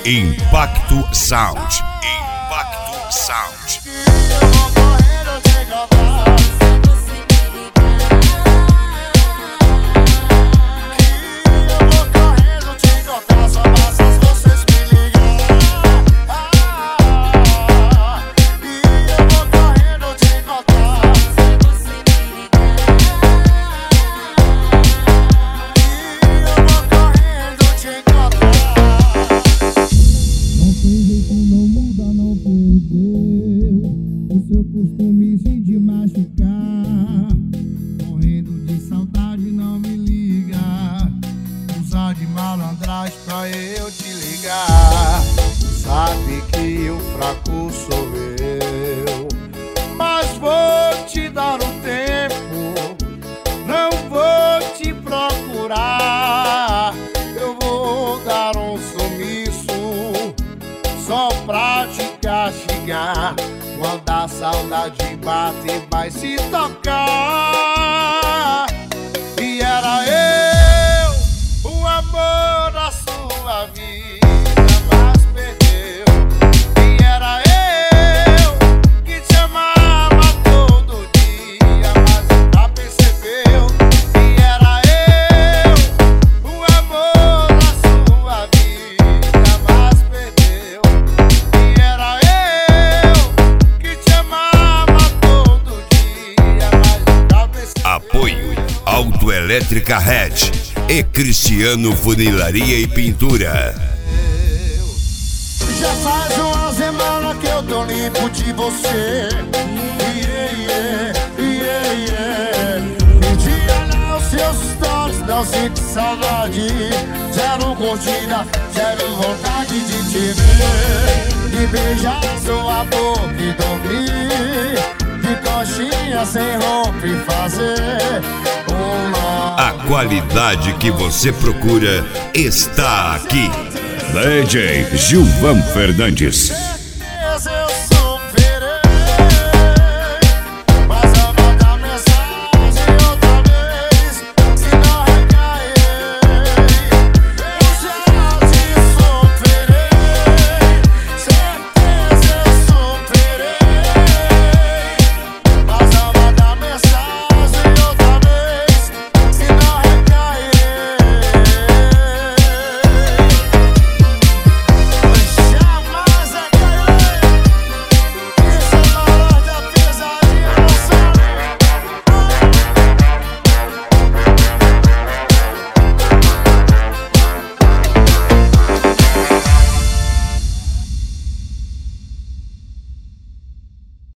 Impacto Sound. Impacto Sound. Costume de machucar, morrendo de saudade, não me liga. Usar de malandragem pra eu te ligar. Sabe que o fraco sou eu, mas vou te dar um tempo, não vou te procurar. Eu vou dar um sumiço só pra te castigar. Quando a saudade bate, vai se tocar. E era eu, o amor da sua vida, mas perdeu. E era eu que te amava todo dia, mas nunca percebeu. E era eu, o amor da sua vida, mas perdeu. E era eu Apoio Autoelétrica Red e Cristiano Funilaria e Pintura. Já faz uma semana que eu tô limpo de você. Me diga lá os seus stories, não sinto saudade. Zero curtida, zero vontade de te ver, de beijar sua boca e dormir de coxinha sem roupa e fazer uma. A qualidade que você procura está aqui. DJ Gilvan Fernandes.